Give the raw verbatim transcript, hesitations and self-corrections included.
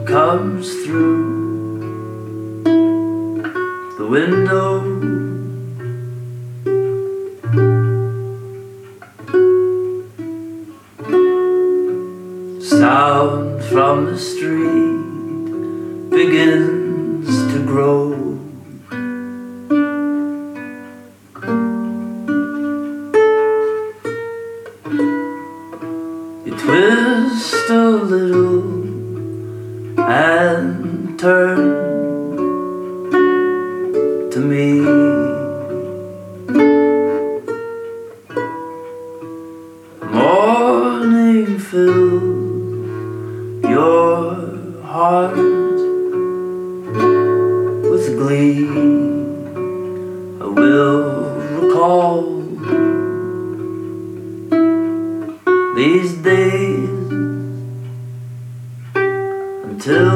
comes through the window. Sound from the street begins to grow. You twist a little and turn to me. Morning fills your heart with glee. I will recall these days until